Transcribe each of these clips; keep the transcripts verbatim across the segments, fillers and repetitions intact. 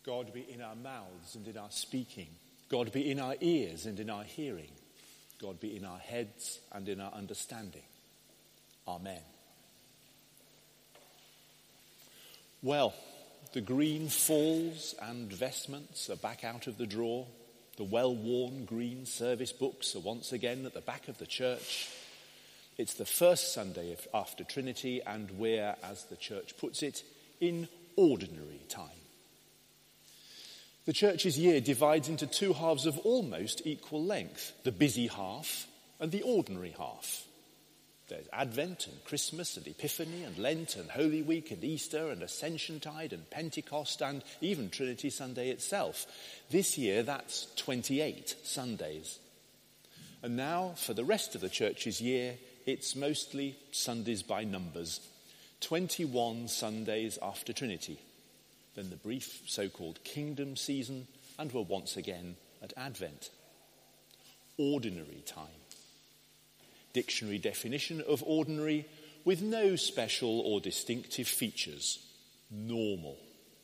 God be in our mouths and in our speaking. God be in our ears and in our hearing. God be in our heads and in our understanding. Amen. Well, the green falls and vestments are back out of the drawer. The well-worn green service books are once again at the back of the church. It's the first Sunday after Trinity, and we're, as the church puts it, in ordinary time. The church's year divides into two halves of almost equal length, the busy half and the ordinary half. There's Advent and Christmas and Epiphany and Lent and Holy Week and Easter and Ascensiontide and Pentecost and even Trinity Sunday itself. This year, that's twenty-eight Sundays. And now, for the rest of the church's year, it's mostly Sundays by numbers. twenty-one Sundays after Trinity. Then the brief so-called Kingdom season, and we're once again at Advent. Ordinary time. Dictionary definition of ordinary, with no special or distinctive features. Normal.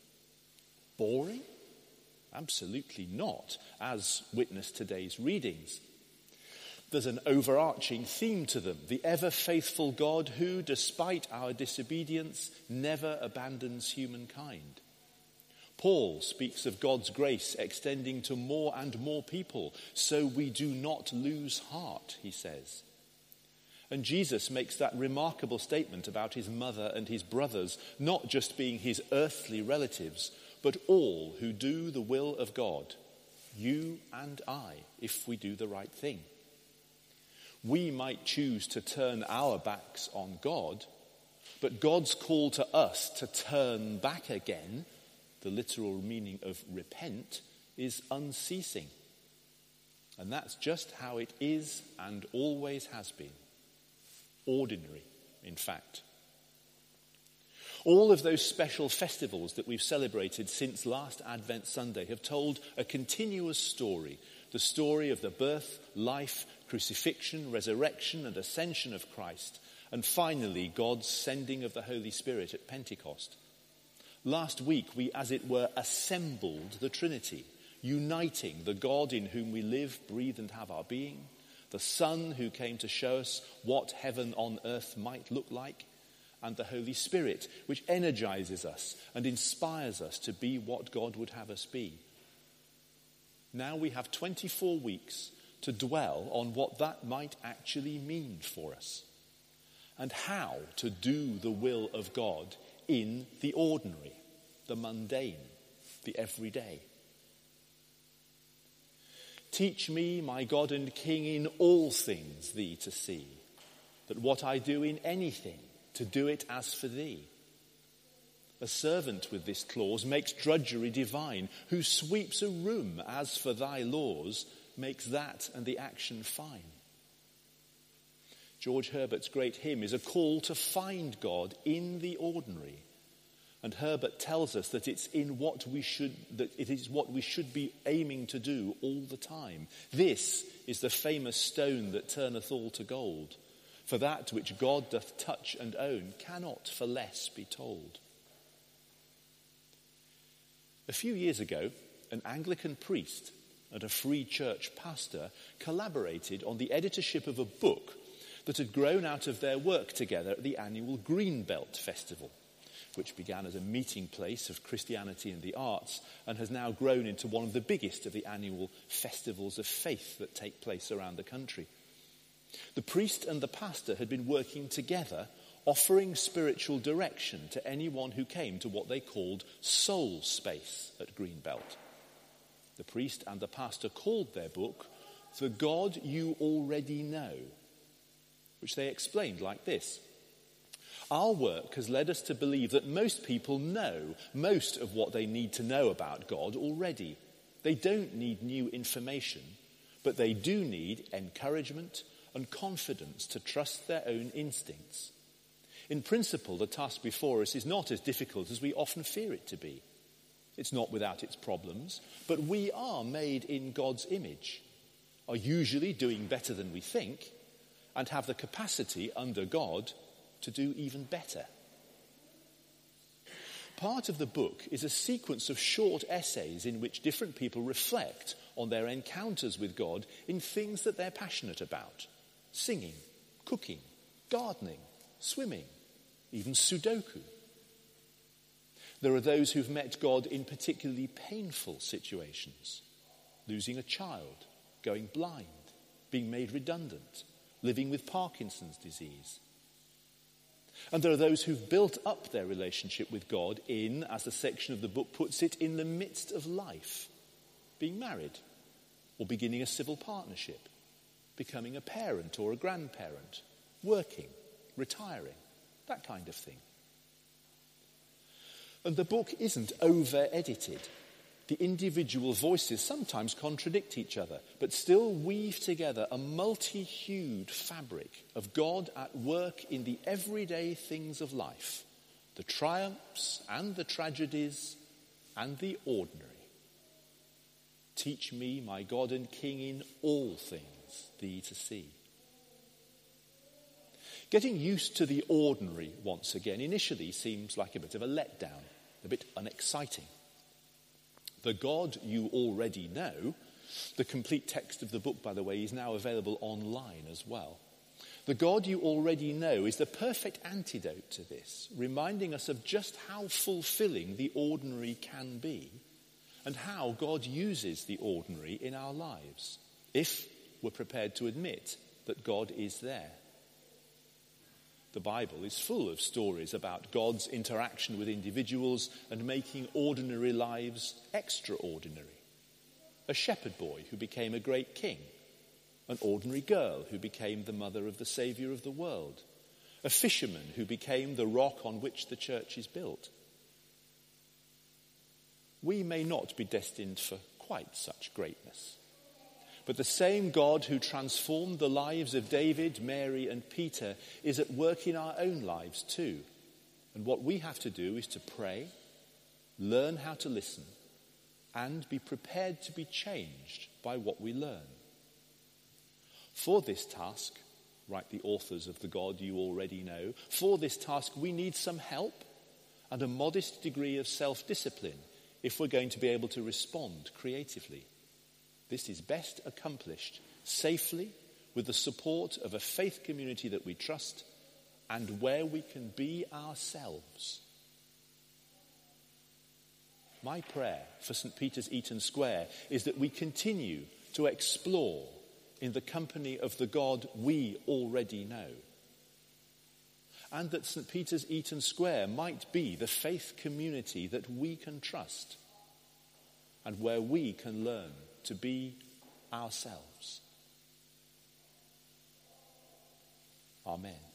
Boring? Absolutely not, as witness today's readings. There's an overarching theme to them, the ever-faithful God who, despite our disobedience, never abandons humankind. Paul speaks of God's grace extending to more and more people, so we do not lose heart, he says. And Jesus makes that remarkable statement about his mother and his brothers, not just being his earthly relatives, but all who do the will of God, you and I, if we do the right thing. We might choose to turn our backs on God, but God's call to us to turn back again, the literal meaning of repent, is unceasing. And that's just how it is and always has been. Ordinary, in fact. All of those special festivals that we've celebrated since last Advent Sunday have told a continuous story, the story of the birth, life, crucifixion, resurrection, and ascension of Christ, and finally God's sending of the Holy Spirit at Pentecost. Last week we, as it were, assembled the Trinity, uniting the God in whom we live, breathe, and have our being, the Son who came to show us what heaven on earth might look like, and the Holy Spirit, which energizes us and inspires us to be what God would have us be. Now we have twenty-four weeks to dwell on what that might actually mean for us, and how to do the will of God in the ordinary, the mundane, the everyday. Teach me, my God and King, in all things thee to see, that what I do in anything, to do it as for thee. A servant with this clause makes drudgery divine, who sweeps a room as for thy laws, makes that and the action fine. George Herbert's great hymn is a call to find God in the ordinary. And Herbert tells us that it's in what we should, that it is what we should be aiming to do all the time. This is the famous stone that turneth all to gold. For that which God doth touch and own cannot for less be told. A few years ago, an Anglican priest and a Free Church pastor collaborated on the editorship of a book that had grown out of their work together at the annual Greenbelt Festival, which began as a meeting place of Christianity and the arts and has now grown into one of the biggest of the annual festivals of faith that take place around the country. The priest and the pastor had been working together, offering spiritual direction to anyone who came to what they called soul space at Greenbelt. The priest and the pastor called their book The God You Already Know, which they explained like this. Our work has led us to believe that most people know most of what they need to know about God already. They don't need new information, but they do need encouragement and confidence to trust their own instincts. In principle, the task before us is not as difficult as we often fear it to be. It's not without its problems, but we are made in God's image, are usually doing better than we think, and have the capacity under God to do even better. Part of the book is a sequence of short essays in which different people reflect on their encounters with God in things that they're passionate about. Singing, cooking, gardening, swimming, even Sudoku. There are those who've met God in particularly painful situations. Losing a child, going blind, being made redundant, living with Parkinson's disease. And there are those who've built up their relationship with God in, as the section of the book puts it, in the midst of life. Being married, or beginning a civil partnership, becoming a parent or a grandparent, working, retiring, that kind of thing. And the book isn't over-edited. The individual voices sometimes contradict each other, but still weave together a multi-hued fabric of God at work in the everyday things of life, the triumphs and the tragedies and the ordinary. Teach me, my God and King, in all things thee to see. Getting used to the ordinary once again initially seems like a bit of a letdown, a bit unexciting. The God you already know, the complete text of the book, by the way, is now available online as well. The God you already know is the perfect antidote to this, reminding us of just how fulfilling the ordinary can be and how God uses the ordinary in our lives, if we're prepared to admit that God is there. The Bible is full of stories about God's interaction with individuals and making ordinary lives extraordinary. A shepherd boy who became a great king. An ordinary girl who became the mother of the Saviour of the world. A fisherman who became the rock on which the church is built. We may not be destined for quite such greatness. But the same God who transformed the lives of David, Mary, and Peter is at work in our own lives too. And what we have to do is to pray, learn how to listen, and be prepared to be changed by what we learn. For this task, write the authors of the God you already know, for this task we need some help and a modest degree of self-discipline if we're going to be able to respond creatively. This is best accomplished safely with the support of a faith community that we trust and where we can be ourselves. My prayer for Saint Peter's Eaton Square is that we continue to explore in the company of the God we already know. And that Saint Peter's Eaton Square might be the faith community that we can trust and where we can learn to be ourselves. Amen.